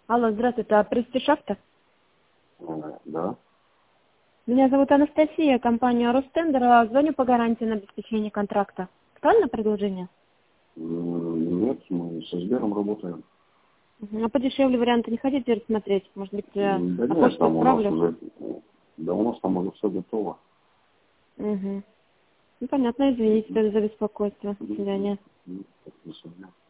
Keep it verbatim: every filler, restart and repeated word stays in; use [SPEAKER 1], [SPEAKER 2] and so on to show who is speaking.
[SPEAKER 1] Алло, здравствуйте, а престижавто?
[SPEAKER 2] Э, Да.
[SPEAKER 1] Меня зовут Анастасия, компания Ростендер. Звоню по гарантии на обеспечение контракта. Актуально предложение?
[SPEAKER 2] М, Нет, мы со Сбером работаем.
[SPEAKER 1] Мгм. А подешевле варианты не хотите рассмотреть? Может быть, я
[SPEAKER 2] М, Да
[SPEAKER 1] на
[SPEAKER 2] нет,
[SPEAKER 1] почту
[SPEAKER 2] там у нас
[SPEAKER 1] отправлю?
[SPEAKER 2] уже, да у нас там уже все готово.
[SPEAKER 1] Угу. Ну, понятно, извините за беспокойство. До свидания.
[SPEAKER 2] М, До свидания.